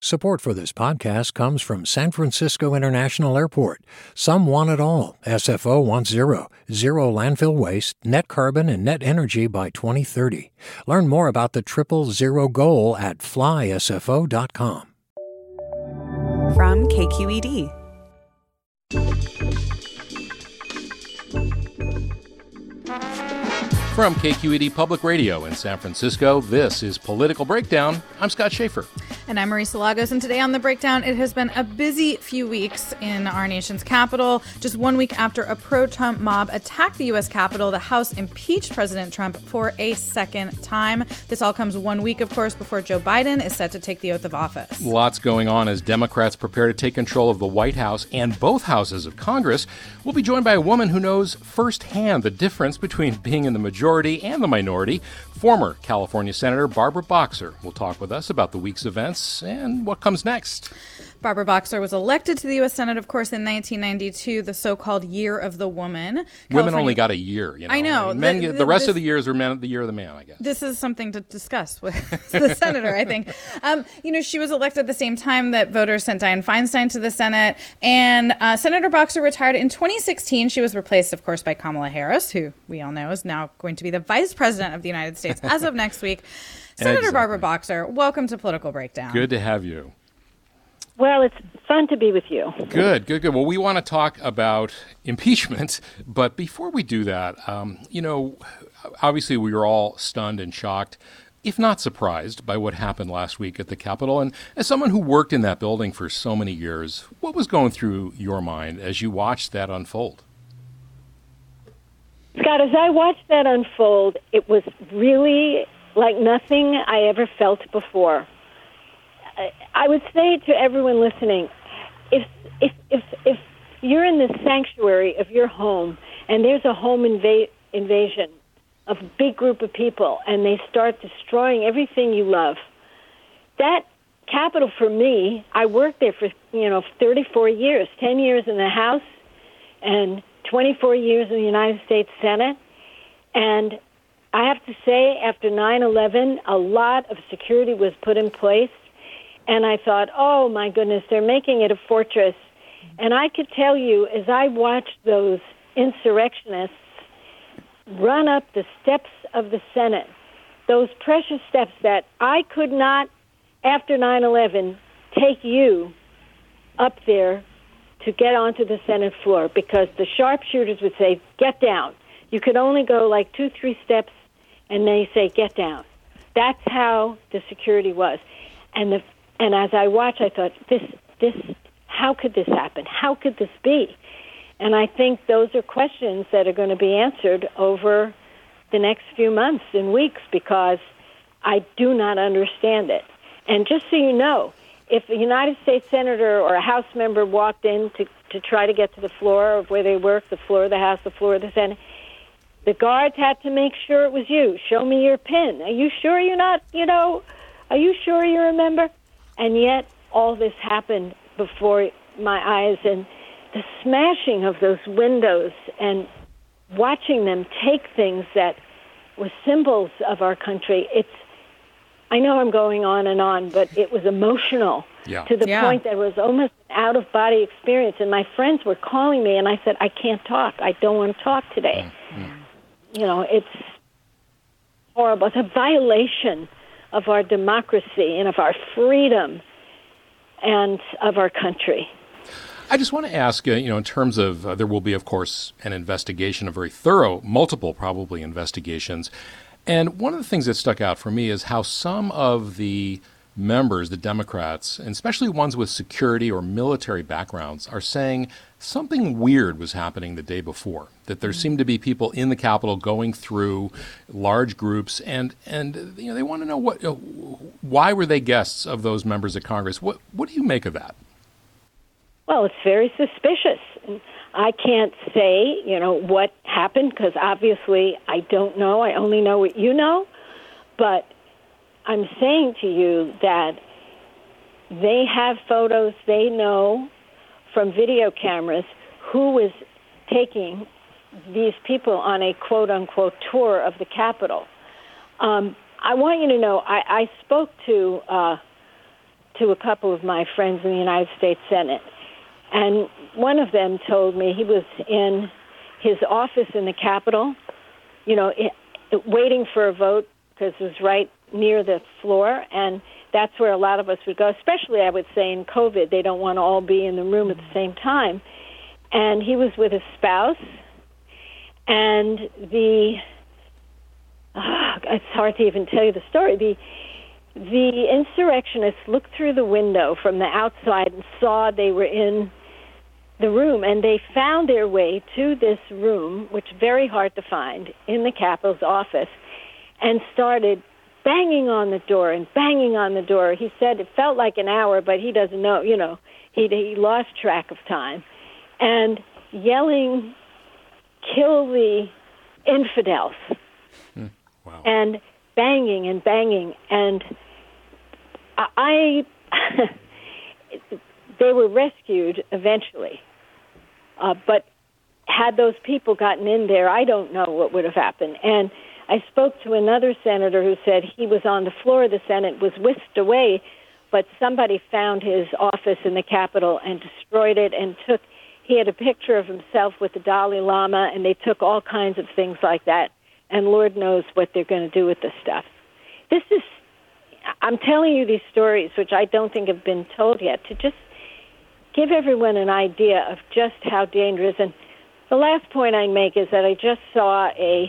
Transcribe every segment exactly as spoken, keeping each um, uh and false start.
Support for this podcast comes from San Francisco International Airport. Some want it all. S F O wants zero. Zero landfill waste, net carbon, and net energy by twenty thirty. Learn more about the triple zero goal at fly S F O dot com. From K Q E D. From K Q E D Public Radio in San Francisco, this is Political Breakdown. I'm Scott Schaefer. And I'm Marisa Lagos, and today on The Breakdown, it has been a busy few weeks in our nation's capital. Just one week after a pro-Trump mob attacked the U S Capitol, the House impeached President Trump for a second time. This all comes one week, of course, before Joe Biden is set to take the oath of office. Lots going on as Democrats prepare to take control of the White House and both houses of Congress. We'll be joined by a woman who knows firsthand the difference between being in the majority and the minority. Former California Senator Barbara Boxer will talk with us about the week's events and what comes next. Barbara Boxer was elected to the U S Senate, of course, in nineteen ninety-two, the so-called Year of the Woman. Women California... only got a year. You know? I know. I mean, men, the, the, the, the rest this, of the years are men, the year of the man, I guess. This is something to discuss with the senator, I think. Um, you know, she was elected at the same time that voters sent Dianne Feinstein to the Senate. And uh, Senator Boxer retired in twenty sixteen. She was replaced, of course, by Kamala Harris, who we all know is now going to be the vice president of the United States as of next week. Senator Exactly. Barbara Boxer, welcome to Political Breakdown. Good to have you. Well, it's fun to be with you. Good, good, good. Well, we want to talk about impeachment, but before we do that, um, you know, obviously we were all stunned and shocked, if not surprised, by what happened last week at the Capitol. And as someone who worked in that building for so many years, what was going through your mind as you watched that unfold? Scott, as I watched that unfold, it was really like nothing I ever felt before. I would say to everyone listening, if if if if you're in the sanctuary of your home and there's a home inva- invasion of a big group of people and they start destroying everything you love, that Capitol for me, I worked there for, you know, thirty-four years, ten years in the House and twenty-four years in the United States Senate. And I have to say, after nine eleven, a lot of security was put in place. And I thought, oh, my goodness, they're making it a fortress. And I could tell you, as I watched those insurrectionists run up the steps of the Senate, those precious steps that I could not, after nine eleven, take you up there to get onto the Senate floor because the sharpshooters would say, get down. You could only go like two, three steps, and they say, get down. That's how the security was. And the And as I watched, I thought, this, this, how could this happen? How could this be? And I think those are questions that are going to be answered over the next few months and weeks because I do not understand it. And just so you know, if a United States senator or a House member walked in to, to try to get to the floor of where they work, the floor of the House, the floor of the Senate, the guards had to make sure it was you. Show me your pin. Are you sure you're not, you know, are you sure you remember? And yet all this happened before my eyes, and the smashing of those windows and watching them take things that were symbols of our country. It's, I know I'm going on and on, but it was emotional yeah. to the yeah. point that it was almost an out-of-body experience. And my friends were calling me, and I said, I can't talk. I don't want to talk today. Mm-hmm. You know, it's horrible. It's a violation of our democracy and of our freedom and of our country. I just want to ask, uh, you know, in terms of, uh, there will be, of course, an investigation, a very thorough, multiple probably investigations. And one of the things that stuck out for me is how some of the members, the Democrats, and especially ones with security or military backgrounds, are saying something weird was happening the day before, that there seemed to be people in the Capitol going through large groups, and, and you know, they want to know what, uh, why were they guests of those members of Congress? What, what do you make of that? Well, it's very suspicious. I can't say, you know, what happened because obviously I don't know. I only know what you know. But I'm saying to you that they have photos, they know from video cameras who was taking these people on a quote-unquote tour of the Capitol. Um, I want you to know, I, I spoke to uh, to a couple of my friends in the United States Senate. And one of them told me he was in his office in the Capitol, you know, it, it, waiting for a vote because it was right near the floor. And that's where a lot of us would go, especially, I would say, in COVID. They don't want to all be in the room at the same time. And he was with his spouse. And the, oh, it's hard to even tell you the story. The The insurrectionists looked through the window from the outside and saw they were in the room, and they found their way to this room, which is very hard to find, in the Capitol's office, and started banging on the door and banging on the door. He said it felt like an hour, but he doesn't know, you know, he, he lost track of time, and yelling, "Kill the infidels," Hmm. Wow. and banging and banging, and I, they were rescued eventually. Uh, but had those people gotten in there, I don't know what would have happened. And I spoke to another senator who said he was on the floor of the Senate, was whisked away, but somebody found his office in the Capitol and destroyed it and took, he had a picture of himself with the Dalai Lama, and they took all kinds of things like that. And Lord knows what they're going to do with this stuff. This is, I'm telling you these stories, which I don't think have been told yet, to just give everyone an idea of just how dangerous. And the last point I make is that I just saw a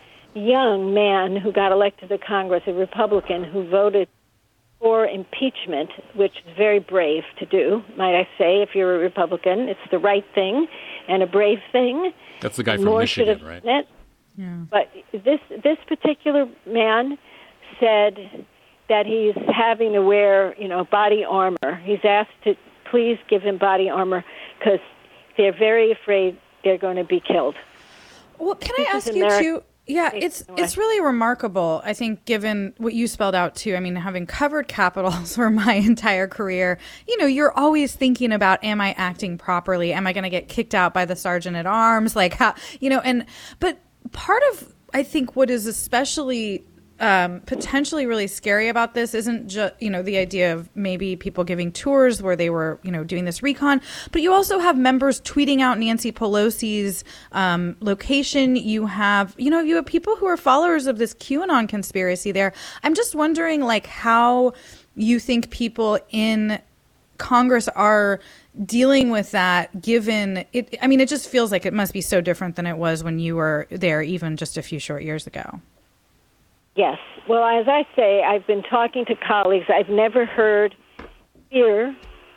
young man who got elected to Congress, a Republican, who voted for impeachment, which is very brave to do, might I say. If you're a Republican, it's the right thing and a brave thing. That's the guy from More Michigan, right? It. Yeah. But this this particular man said that he's having to wear, you know, body armor. He's asked to please give him body armor because they're very afraid they're going to be killed. Well, can this I ask you America- too? Yeah, it's it's really remarkable, I think, given what you spelled out, too. I mean, having covered capitals for my entire career, you know, you're always thinking about, am I acting properly? Am I going to get kicked out by the sergeant at arms? Like, how, you know, and but part of, I think, what is especially um, potentially really scary about this isn't just, you know, the idea of maybe people giving tours where they were, you know, doing this recon, but you also have members tweeting out Nancy Pelosi's um, location. You have, you know, you have people who are followers of this QAnon conspiracy there. I'm just wondering, like, how you think people in Congress are dealing with that, given it. I mean, it just feels like it must be so different than it was when you were there even just a few short years ago. Yes. Well, as I say, I've been talking to colleagues. I've never heard fear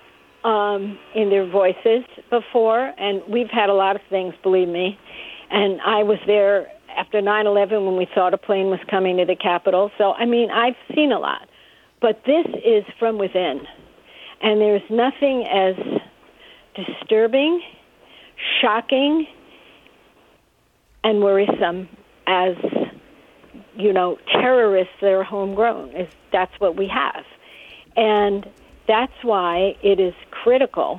um, in their voices before, and we've had a lot of things, believe me. And I was there after nine eleven when we thought a plane was coming to the Capitol. So, I mean, I've seen a lot. But this is from within. And there's nothing as disturbing, shocking, and worrisome as, you know, terrorists that are homegrown. Is that's what we have. And that's why it is critical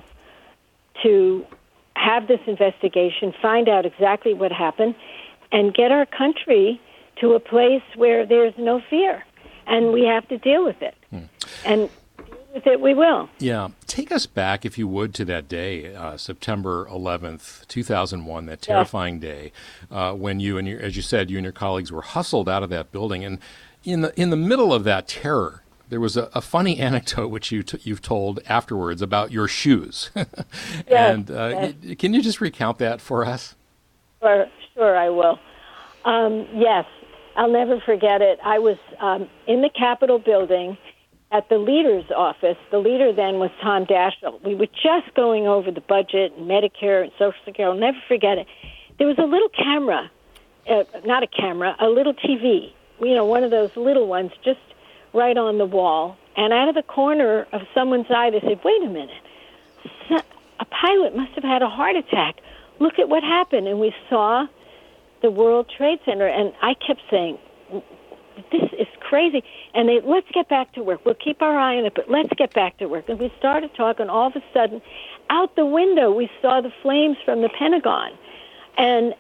to have this investigation, find out exactly what happened, and get our country to a place where there's no fear. And we have to deal with it. Hmm. And with it, we will. Yeah. Take us back, if you would, to that day, uh, September eleventh, two thousand one, that terrifying yeah. day, uh, when you and your, as you said, you and your colleagues were hustled out of that building. And in the in the middle of that terror, there was a, a funny anecdote which you t- you've told afterwards about your shoes. yes, and uh, yes. y- can you just recount that for us? Sure, sure I will. Um, yes, I'll never forget it. I was um, in the Capitol building at the leader's office. The leader then was Tom Daschle. We were just going over the budget and Medicare and Social Security. I'll never forget it. There was a little camera, uh, not a camera, a little T V, you know, one of those little ones just right on the wall. And out of the corner of someone's eye, they said, wait a minute, a pilot must have had a heart attack. Look at what happened. And we saw the World Trade Center. And I kept saying, this is crazy. And they, let's get back to work. We'll keep our eye on it, but let's get back to work. And we started talking. All of a sudden, out the window, we saw the flames from the Pentagon. And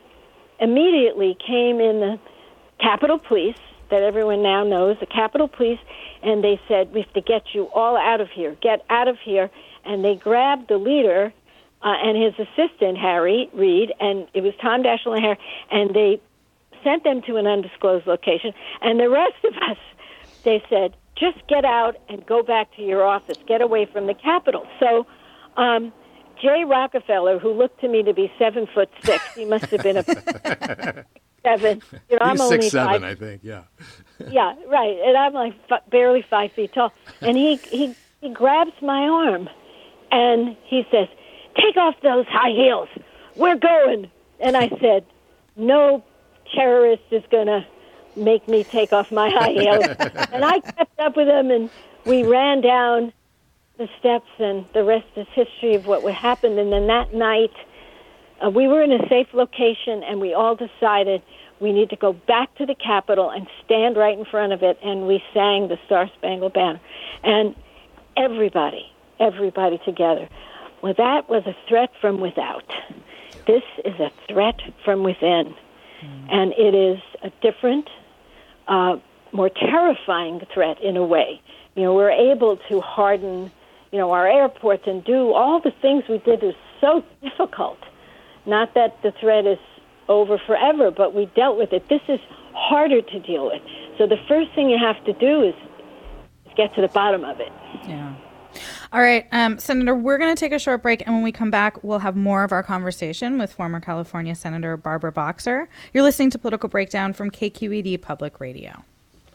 immediately came in the Capitol Police, that everyone now knows, the Capitol Police, and they said, we have to get you all out of here, get out of here. And they grabbed the leader uh, and his assistant, Harry Reid, and it was Tom Daschle and Harry, and they sent them to an undisclosed location. And the rest of us, they said, just get out and go back to your office, get away from the Capitol. So um, Jay Rockefeller, who looked to me to be seven foot six, he must have been a seven. You know, I'm He's only six seven, five. I think. Yeah. Yeah, right. And I'm like f- barely five feet tall. And he, he he grabs my arm, and he says, "Take off those high heels. We're going." And I said, "No terrorist is going to make me take off my high heels." And I kept up with him, and we ran down the steps, and the rest is history of what would happen. And then that night, uh, we were in a safe location, and we all decided we need to go back to the Capitol and stand right in front of it, and we sang the Star-Spangled Banner. And everybody, everybody together. Well, that was a threat from without. This is a threat from within. Mm. And it is a different, uh, more terrifying threat in a way. You know, we're able to harden, you know, our airports and do all the things we did is so difficult. Not that the threat is over forever, but we dealt with it. This is harder to deal with. So the first thing you have to do is get to the bottom of it. Yeah. All right, um, Senator, we're going to take a short break, and when we come back, we'll have more of our conversation with former California Senator Barbara Boxer. You're listening to Political Breakdown from K Q E D Public Radio.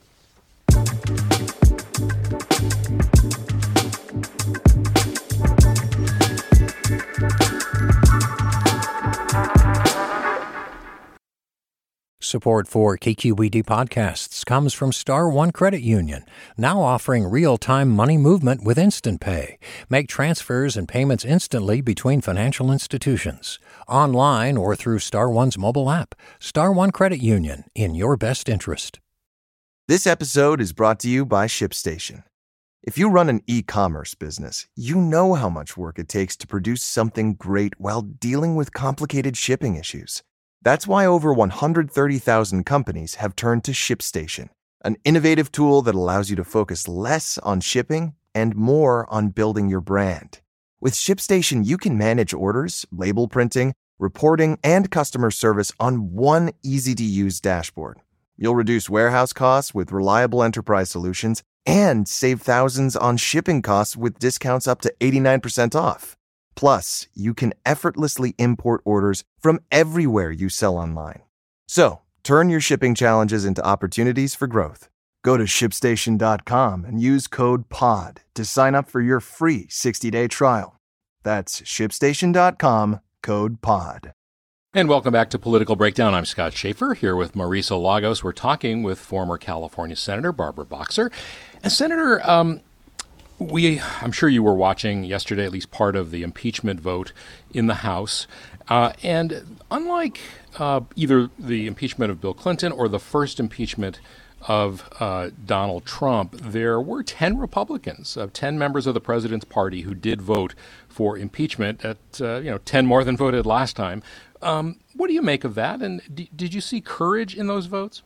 Support for K Q E D podcasts comes from Star One Credit Union, now offering real-time money movement with Instant Pay. Make transfers and payments instantly between financial institutions, online or through Star One's mobile app. Star One Credit Union, in your best interest. This episode is brought to you by ShipStation. If you run an e-commerce business, you know how much work it takes to produce something great while dealing with complicated shipping issues. That's why over one hundred thirty thousand companies have turned to ShipStation, an innovative tool that allows you to focus less on shipping and more on building your brand. With ShipStation, you can manage orders, label printing, reporting, and customer service on one easy-to-use dashboard. You'll reduce warehouse costs with reliable enterprise solutions and save thousands on shipping costs with discounts up to eighty-nine percent off. Plus, you can effortlessly import orders from everywhere you sell online. So, turn your shipping challenges into opportunities for growth. Go to ship station dot com and use code P O D to sign up for your free sixty-day trial. That's ship station dot com, code P O D. And welcome back to Political Breakdown. I'm Scott Schaefer here with Marisa Lagos. We're talking with former California Senator Barbara Boxer. And Senator, um, We, I'm sure you were watching yesterday at least part of the impeachment vote in the House. Uh, and unlike uh, either the impeachment of Bill Clinton or the first impeachment of uh, Donald Trump, there were ten Republicans, uh, ten members of the president's party who did vote for impeachment. At uh, you know, ten more than voted last time. Um, what do you make of that? And d- did you see courage in those votes?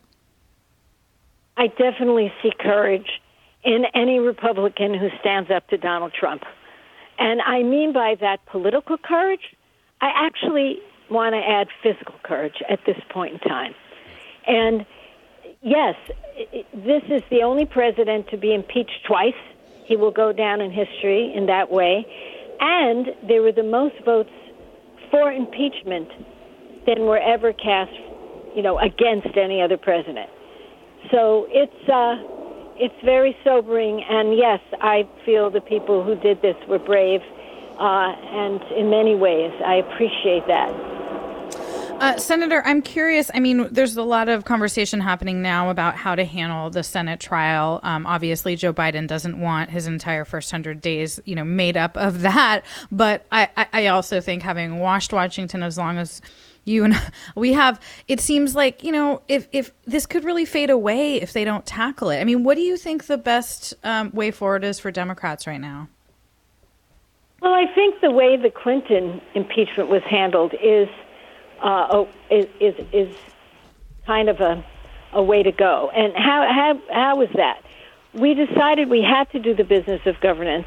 I definitely see courage in any Republican who stands up to Donald Trump. And I mean by that political courage, I actually want to add physical courage at this point in time. And yes, this is the only president to be impeached twice. He will go down in history in that way. And there were the most votes for impeachment than were ever cast, you know, against any other president. So it's uh, it's very sobering. And yes, I feel the people who did this were brave. Uh, and in many ways, I appreciate that. Uh, Senator, I'm curious. I mean, there's a lot of conversation happening now about how to handle the Senate trial. Um, obviously, Joe Biden doesn't want his entire first hundred days, you know, made up of that. But I, I also think, having watched Washington as long as you and we have, it seems like, you know, if, if this could really fade away if they don't tackle it. I mean, what do you think the best um, way forward is for Democrats right now? Well, I think the way the Clinton impeachment was handled is uh, oh, is, is is kind of a a way to go. And how how how was that? we decided we had to do the business of governance,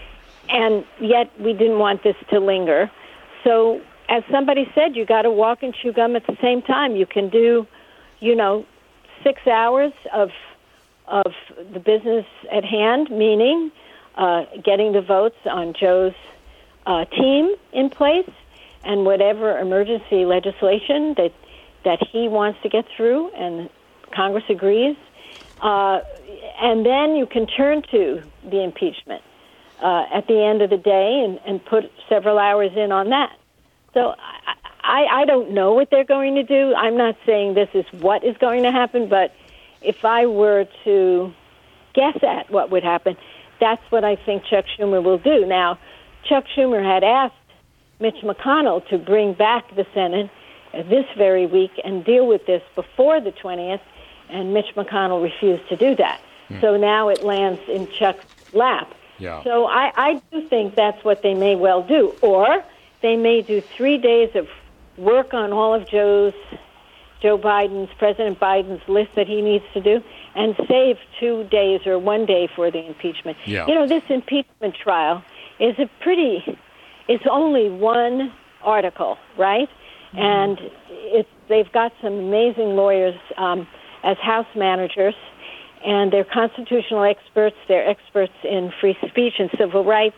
and yet we didn't want this to linger. So, as somebody said, you got to walk and chew gum at the same time. You can do, you know, six hours of of the business at hand, meaning uh, getting the votes on Joe's uh, team in place and whatever emergency legislation that that he wants to get through, and Congress agrees. Uh, and then you can turn to the impeachment uh, at the end of the day and, and put several hours in on that. So I, I, I don't know what they're going to do. I'm not saying this is what is going to happen, but if I were to guess at what would happen, that's what I think Chuck Schumer will do. Now, Chuck Schumer had asked Mitch McConnell to bring back the Senate this very week and deal with this before the twentieth, and Mitch McConnell refused to do that. Hmm. So now it lands in Chuck's lap. Yeah. So I, I do think that's what they may well do. Or they may do three days of work on all of Joe's Joe Biden's, President Biden's list that he needs to do, and save two days or one day for the impeachment. Yeah. You know, this impeachment trial is a pretty, it's only one article, right? Mm-hmm. And it's, they've got some amazing lawyers um, as House managers, and they're constitutional experts. They're experts in free speech and civil rights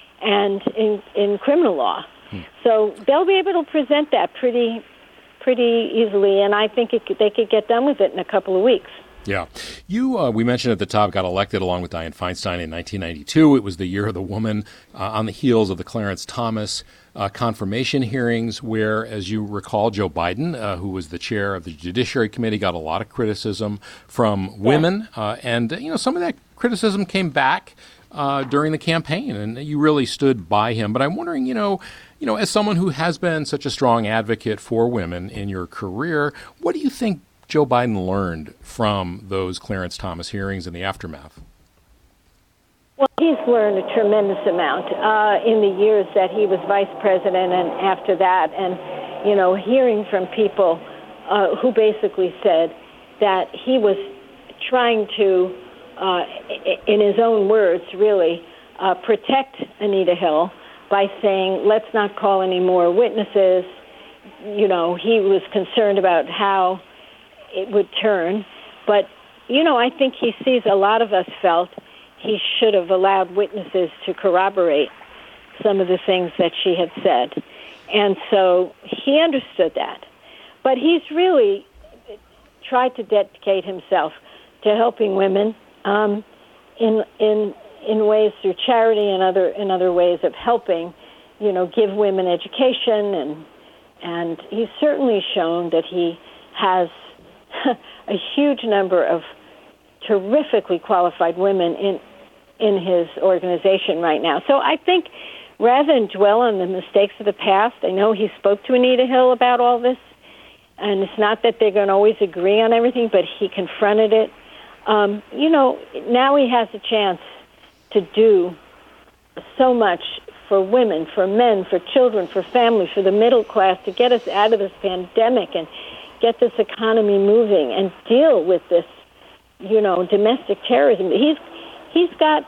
and in, in criminal law. Hmm. So they'll be able to present that pretty pretty easily, and I think it could, they could get done with it in a couple of weeks. Yeah. You, uh, we mentioned at the top, got elected along with Dianne Feinstein in nineteen ninety-two. It was the year of the woman uh, on the heels of the Clarence Thomas uh, confirmation hearings where, as you recall, Joe Biden, uh, who was the chair of the Judiciary Committee, got a lot of criticism from women. Yeah. Uh, and, you know, some of that criticism came back uh, during the campaign, and you really stood by him. But I'm wondering, you know, You know, as someone who has been such a strong advocate for women in your career, what do you think Joe Biden learned from those Clarence Thomas hearings and the aftermath? Well, he's learned a tremendous amount uh, in the years that he was vice president and after that. And, you know, hearing from people uh, who basically said that he was trying to, uh, in his own words, really, uh, protect Anita Hill by saying, let's not call any more witnesses. You know, he was concerned about how it would turn. But, you know, I think he sees a lot of us felt he should have allowed witnesses to corroborate some of the things that she had said. And so he understood that. But he's really tried to dedicate himself to helping women um, in in in ways through charity and other in other ways of helping, you know, give women education, and and he's certainly shown that he has a huge number of terrifically qualified women in in his organization right now. So I think rather than dwell on the mistakes of the past, I know he spoke to Anita Hill about all this, and it's not that they're going to always agree on everything, but he confronted it. Um, you know, now he has a chance to do so much for women, for men, for children, for families, for the middle class, to get us out of this pandemic and get this economy moving and deal with this, you know, domestic terrorism. He's he's got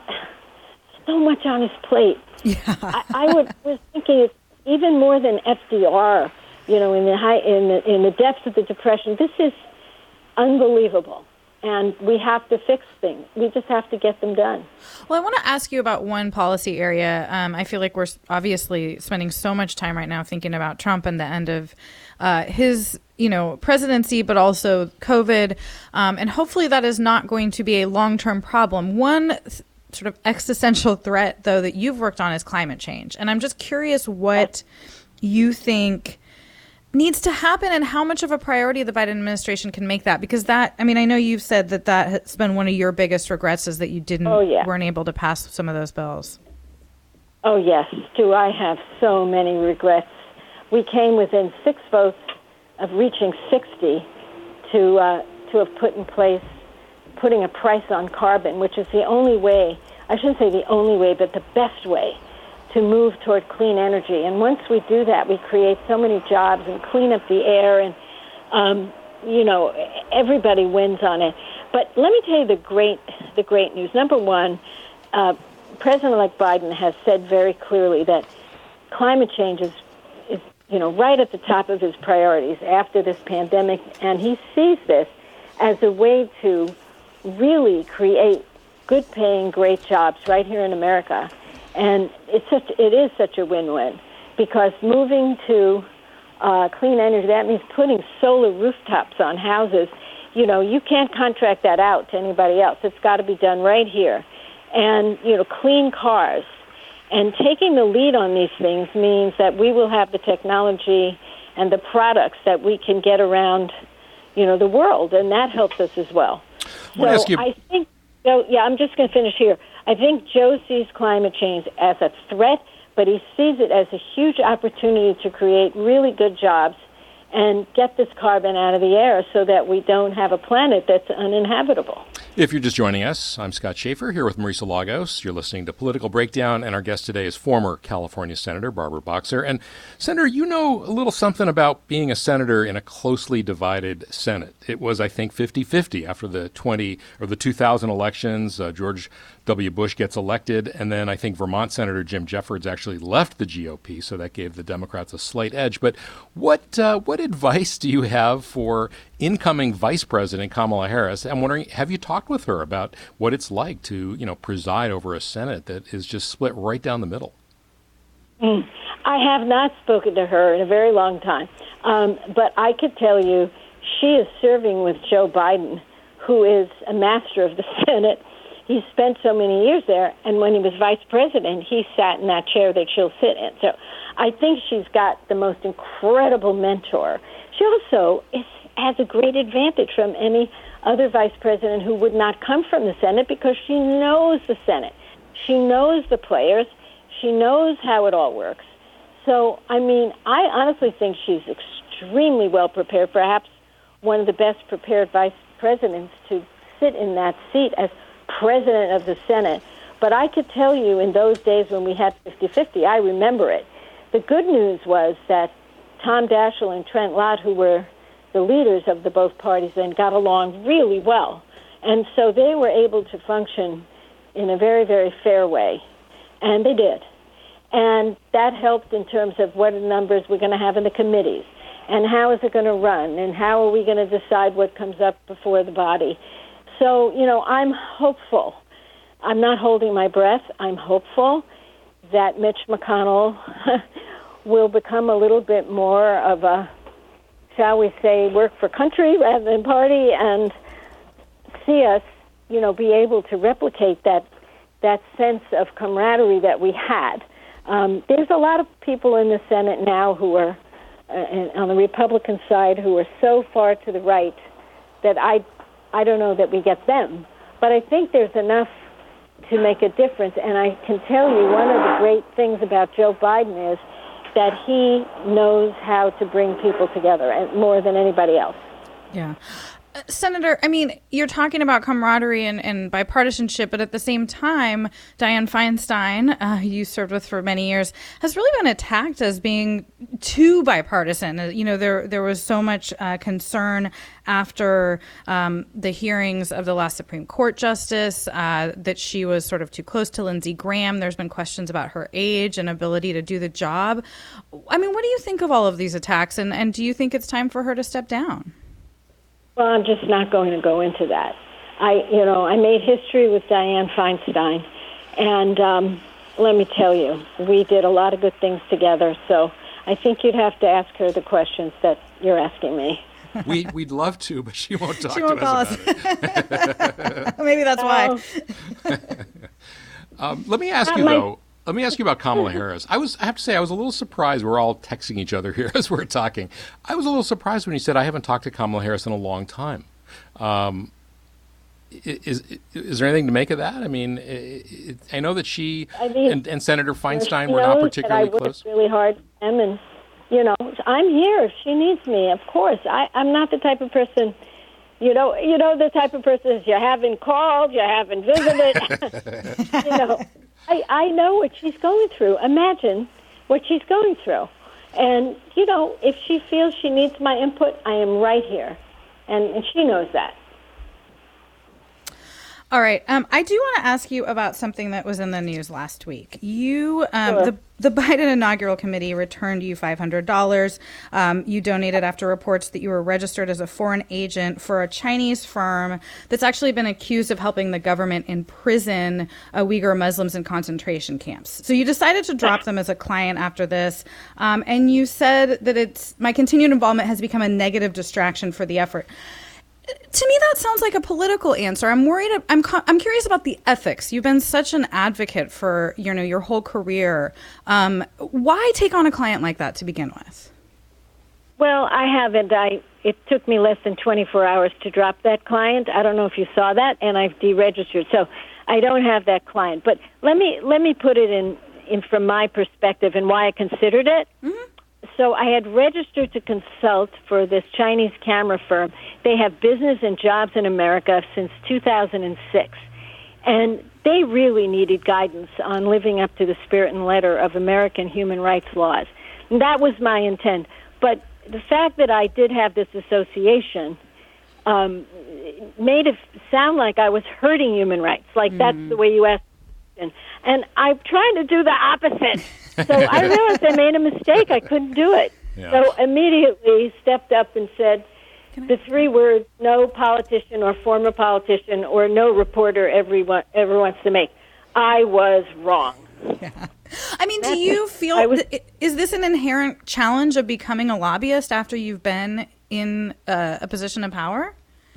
so much on his plate. Yeah. I, I would, was thinking it's even more than F D R, you know, in the high in the in the depths of the Depression. This is unbelievable. And we have to fix things. We just have to get them done. Well, I want to ask you about one policy area. Um, I feel like we're obviously spending so much time right now thinking about Trump and the end of uh, his, you know, presidency, but also COVID. Um, and hopefully that is not going to be a long-term problem. One th- sort of existential threat, though, that you've worked on is climate change. And I'm just curious what you think needs to happen and how much of a priority the Biden administration can make that, because that, I mean, I know you've said that that has been one of your biggest regrets is that you didn't, oh, yeah. weren't able to pass some of those bills. Oh, yes. Do I have so many regrets. We came within six votes of reaching sixty to, uh, to have put in place, putting a price on carbon, which is the only way, I shouldn't say the only way, but the best way to move toward clean energy. And once we do that, we create so many jobs and clean up the air, and, um, you know, everybody wins on it. But let me tell you the great the great news. Number one, uh, President-elect Biden has said very clearly that climate change is, is, you know, right at the top of his priorities after this pandemic, and he sees this as a way to really create good-paying, great jobs right here in America. And it's such, it is such a win-win, because moving to uh, clean energy, that means putting solar rooftops on houses. You know, you can't contract that out to anybody else. It's got to be done right here. And, you know, clean cars. And taking the lead on these things means that we will have the technology and the products that we can get around, you know, the world, and that helps us as well. So ask you- I think, so, yeah, I'm just going to finish here. I think Joe sees climate change as a threat, but he sees it as a huge opportunity to create really good jobs and get this carbon out of the air so that we don't have a planet that's uninhabitable. If you're just joining us, I'm Scott Schaefer here with Marisa Lagos. You're listening to Political Breakdown, and our guest today is former California Senator Barbara Boxer. And Senator, you know a little something about being a senator in a closely divided Senate. It was, I think, fifty-fifty after the twenty or the two thousand elections. Uh, George W. Bush gets elected, and then I think Vermont Senator Jim Jeffords actually left the G O P, so that gave the Democrats a slight edge. But what uh, what advice do you have for incoming Vice President Kamala Harris? I'm wondering, have you talked with her about what it's like to, you know, preside over a Senate that is just split right down the middle? Mm. I have not spoken to her in a very long time, um, but I could tell you she is serving with Joe Biden, who is a master of the Senate. He spent so many years there, and when he was vice president, he sat in that chair that she'll sit in. So I think she's got the most incredible mentor. She also is, has a great advantage from any other vice president who would not come from the Senate, because she knows the Senate. She knows the players. She knows how it all works. So, I mean, I honestly think she's extremely well prepared, perhaps one of the best prepared vice presidents to sit in that seat as president of the Senate. But I could tell you, in those days when we had fifty-fifty, I remember it. The good news was that Tom Daschle and Trent Lott, who were the leaders of the both parties, then got along really well. And so they were able to function in a very, very fair way. And they did. And that helped in terms of what numbers we're going to have in the committees, and how is it going to run, and how are we going to decide what comes up before the body. So, you know, I'm hopeful. I'm not holding my breath. I'm hopeful that Mitch McConnell will become a little bit more of a, shall we say, work for country rather than party, and see us, you know, be able to replicate that that sense of camaraderie that we had. Um, there's a lot of people in the Senate now who are, uh, on the Republican side, who are so far to the right that I, I don't know that we get them. But I think there's enough to make a difference. And I can tell you one of the great things about Joe Biden is that he knows how to bring people together, and more than anybody else. Yeah. Uh, Senator, I mean, you're talking about camaraderie and, and bipartisanship, but at the same time, Dianne Feinstein, uh, you served with for many years, has really been attacked as being too bipartisan. Uh, you know, there there was so much uh, concern after um, the hearings of the last Supreme Court justice uh, that she was sort of too close to Lindsey Graham. There's been questions about her age and ability to do the job. I mean, what do you think of all of these attacks, and, and do you think it's time for her to step down? Well, I'm just not going to go into that. I, you know, I made history with Dianne Feinstein, and um, let me tell you, we did a lot of good things together. So I think you'd have to ask her the questions that you're asking me. We, we'd love to, but she won't talk She to won't call us us. about it. Maybe that's why. Oh. um, let me ask Uh, you, my- though. Let me ask you about Kamala Harris. I was, I have to say, I was a little surprised. We're all texting each other here as we're talking. I was a little surprised when you said, I haven't talked to Kamala Harris in a long time. Um, is, is there anything to make of that? I mean, it, I know that she I mean, and, and Senator Feinstein she were not knows particularly that I close. worked really hard for them, and, you know, I'm here if she needs me, of course. I, I'm not the type of person, you know, you know, the type of person is you haven't called, you haven't visited, you know. I, I know what she's going through. Imagine what she's going through. And, you know, if she feels she needs my input, I am right here. And, and she knows that. All right. Um, I do want to ask you about something that was in the news last week. You, um, Sure. the the Biden inaugural committee returned you five hundred dollars. Um, you donated after reports that you were registered as a foreign agent for a Chinese firm that's actually been accused of helping the government imprison uh, Uyghur Muslims in concentration camps. So you decided to drop them as a client after this, um, and you said that it's my continued involvement has become a negative distraction for the effort. To me, that sounds like a political answer. I'm worried. I'm I'm curious about the ethics. You've been such an advocate for you know your whole career. Um, why take on a client like that to begin with? Well, I haven't. I it took me less than twenty-four hours to drop that client. I don't know if you saw that, and I've deregistered, so I don't have that client. But let me let me put it in, in from my perspective and why I considered it. Mm-hmm. So I had registered to consult for this Chinese camera firm. They have business and jobs in America since two thousand six. And they really needed guidance on living up to the spirit and letter of American human rights laws. And that was my intent. But the fact that I did have this association um, made it sound like I was hurting human rights, like mm. that's the way you asked. And I'm trying to do the opposite. So I realized I made a mistake. I couldn't do it. Yeah. So immediately stepped up and said the three words, no politician or former politician or no reporter everyone ever wants to make. I was wrong. Yeah. I mean, That's do you feel, was, th- is this an inherent challenge of becoming a lobbyist after you've been in uh, a position of power?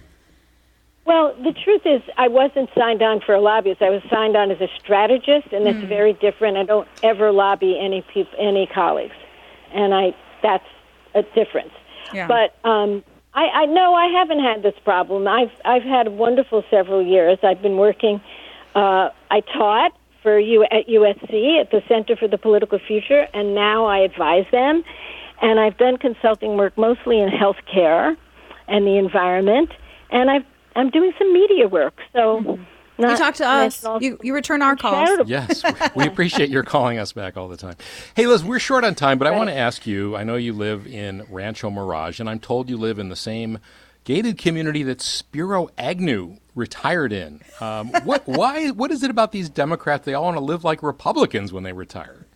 Well, the truth is I wasn't signed on for a lobbyist. I was signed on as a strategist, and that's mm. very different. I don't ever lobby any peop- any colleagues, and I that's a difference. Yeah. But um, I, I no, I haven't had this problem. I've I've had a wonderful several years. I've been working. Uh, I taught for U at U S C at the Center for the Political Future, and now I advise them. And I've done consulting work mostly in healthcare and the environment, and I've I'm doing some media work, so... Mm-hmm. You talk to us. You, you return our calls. Yes, we appreciate your calling us back all the time. Hey, Liz, we're short on time, but right. I want to ask you, I know you live in Rancho Mirage, and I'm told you live in the same gated community that Spiro Agnew retired in. Um, what, why? What is it about these Democrats? They all want to live like Republicans when they retire.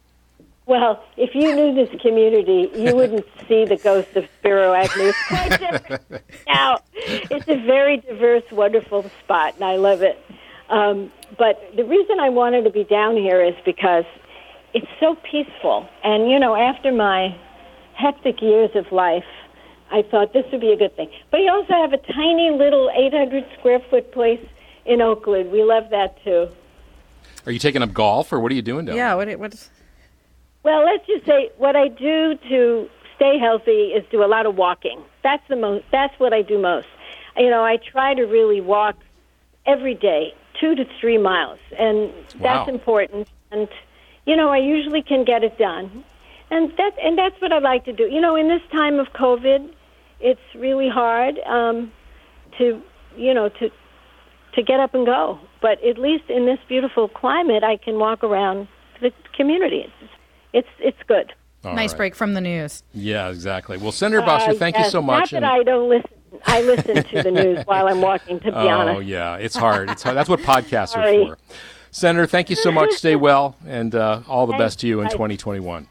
Well, if you knew this community, you wouldn't see the ghost of Spiro Agnew. It's quite different. Now, it's a very diverse, wonderful spot, and I love it. Um, but the reason I wanted to be down here is because it's so peaceful. And, you know, after my hectic years of life, I thought this would be a good thing. But you also have a tiny little eight hundred square foot place in Oakland. We love that, too. Are you taking up golf, or what are you doing down yeah, there? Yeah, what, what's... Well, let's just say what I do to stay healthy is do a lot of walking. That's the most. That's what I do most. You know, I try to really walk every day, two to three miles, and that's wow. important. And you know, I usually can get it done, and that and that's what I like to do. You know, in this time of COVID, it's really hard um, to you know to to get up and go. But at least in this beautiful climate, I can walk around the community. It's, It's it's good. All nice right. break from the news. Yeah, exactly. Well, Senator Boxer, uh, thank yes. you so much. Not that I don't listen. I listen to the news while I'm walking, to be oh, honest. Oh, yeah. It's hard. It's hard. That's what podcasts Sorry. are for. Senator, thank you so much. Stay well, and uh, all the best to you in twenty twenty-one.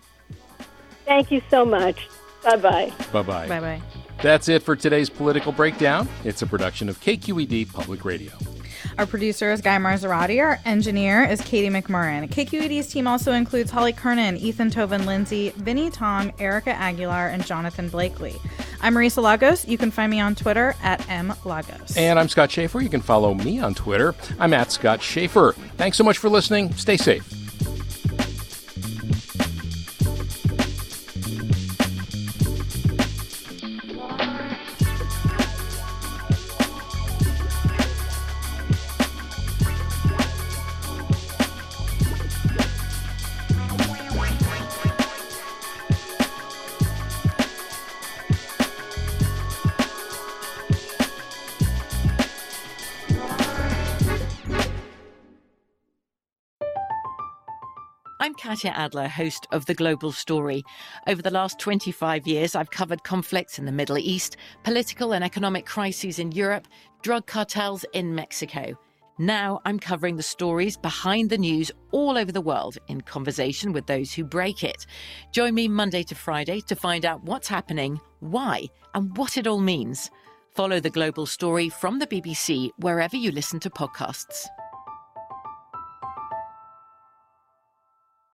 Thank you so much. Bye-bye. Bye-bye. Bye-bye. That's it for today's Political Breakdown. It's a production of K Q E D Public Radio. Our producer is Guy Marzarati. Our engineer is Katie McMurrin. K Q E D's team also includes Holly Kernan, Ethan Toven Lindsay, Vinnie Tong, Erica Aguilar, and Jonathan Blakely. I'm Marisa Lagos. You can find me on Twitter at mlagos. And I'm Scott Schaefer. You can follow me on Twitter. I'm at Scott Schaefer. Thanks so much for listening. Stay safe. I'm Katya Adler, host of The Global Story. Over the last twenty-five years, I've covered conflicts in the Middle East, political and economic crises in Europe, drug cartels in Mexico. Now I'm covering the stories behind the news all over the world in conversation with those who break it. Join me Monday to Friday to find out what's happening, why, and what it all means. Follow The Global Story from the B B C wherever you listen to podcasts.